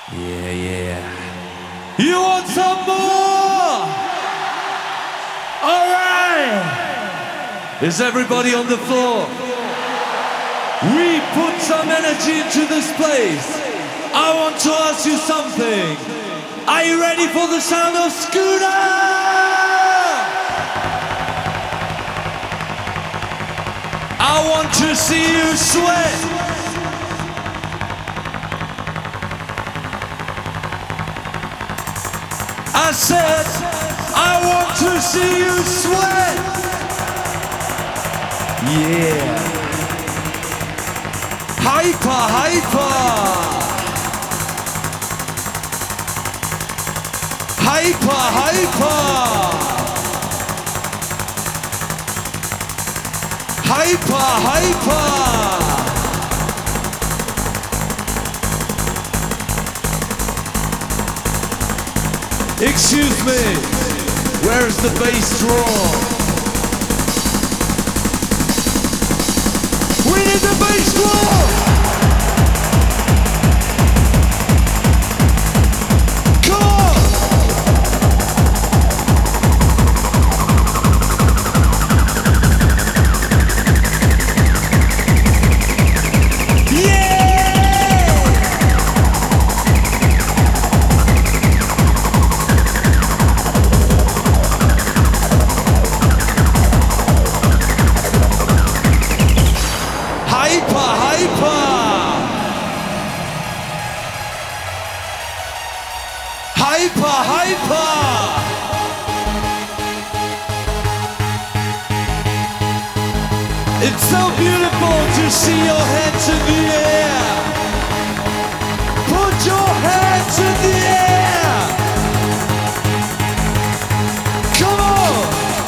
Yeah, yeah. You want some more? All right. Is everybody on the floor? We put some energy into this place. I want to ask you something. Are you ready for the sound of Scooter? I want to see you sweat. I said, I want to see you sweat. Yeah. Hyper, hyper. Hyper, hyper. Hyper, hyper. Excuse me, where's the bass drum? We need the bass drum! Come on! Yeah! Hyper, hyper! It's so beautiful to see your hands in the air. Put your hands in the air. Come on!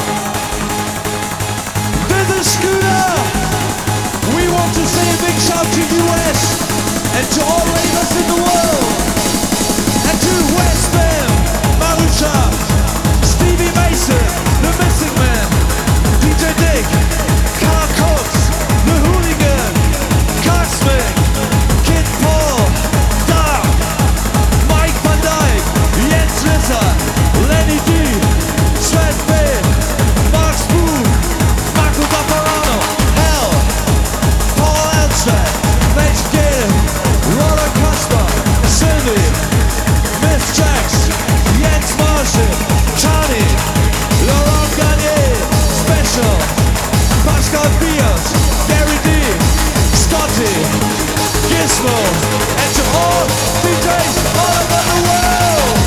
This is Scooter. We want to say a big shout to US and to all ravers in the world. And to Westman, Marusha, Stevie Mason, The Missing Man, DJ Dick, Carl Cox, The Hooligan, Cosmic, Kid Paul, Dark, Mike Van Dyke, Jens Lisser, Lenny D, Sven Finn, Mark Spoon, Marco Bapparano, Hell, Paul Elstad, Mitch Gill, Roller Coaster, Sylvie, Miss Jax, Jens Marshall, Tony, Laurent Garnier, Special, Pascal Biers, Gary D, Scotty, Gizmo, and to all DJs all over the world.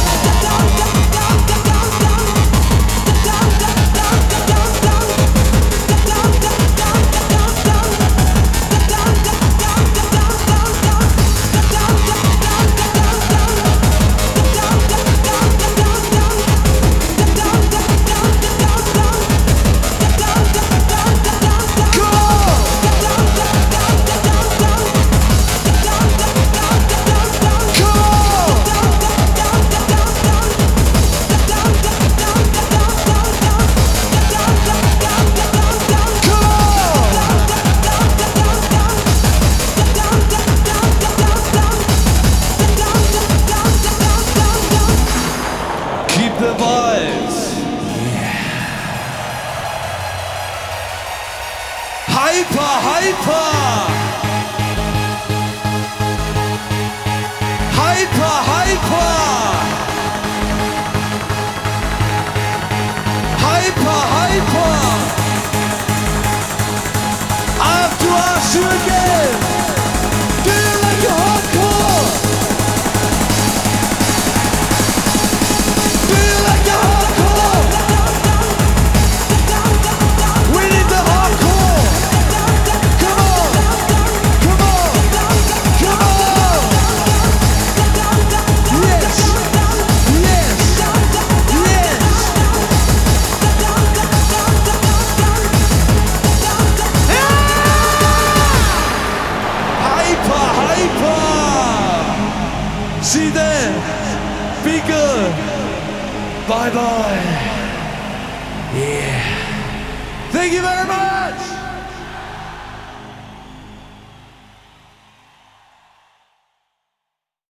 The vibes. Yeah. Hyper, hyper. Hyper, hyper. Hyper, hyper. I have to ask you again. Do you like your hardcore? See you then. Be good. Bye bye. Yeah. Thank you very much.